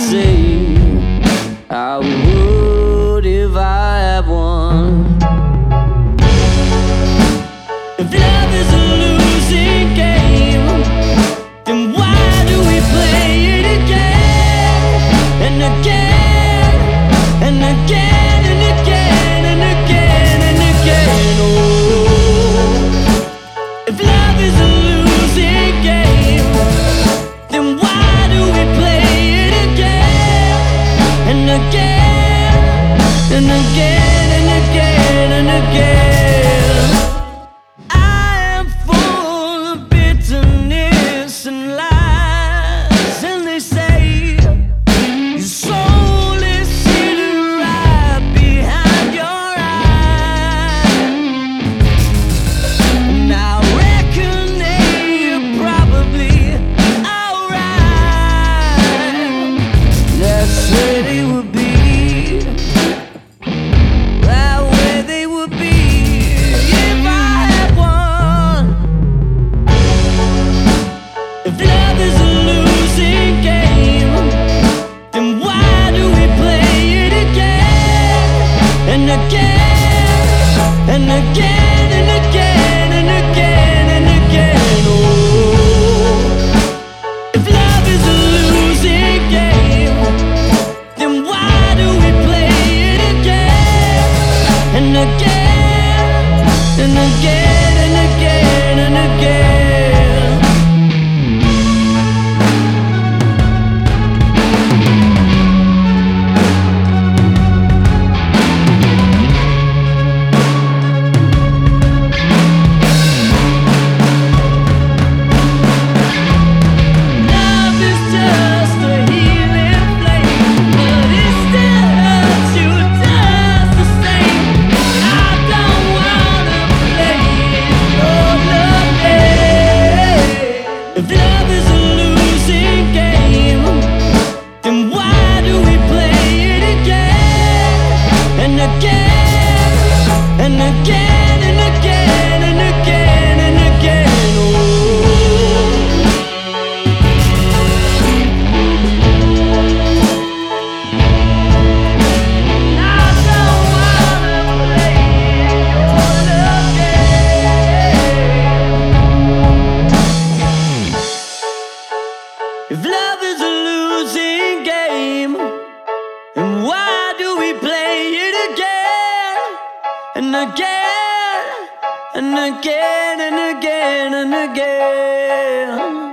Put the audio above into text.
say I would if I had one. If love is a losing game, then why do we play it again and again and again and again and again and again? Oh, if love is a losing game, then why do we play it again and again and again and again and again? I am full of bitterness and lies, and they say your soul is sitting right behind your eyes. And I reckon they're probably alright. That's where they would be, right where they would be if I had one. If love is a losing game, then why do we play it again and again and again and again and again and again? Oh, if love is a losing game, then why do we play it again and again and again and again and again? Love is just a healing flame, but it still hurts you just the same. I don't wanna play your love game. If love is a losing game, then why do we play it again and again and again and again and again and again? Oh, I don't wanna play your love game. If love is a losing game, then why do we play it again and again and again and again and again?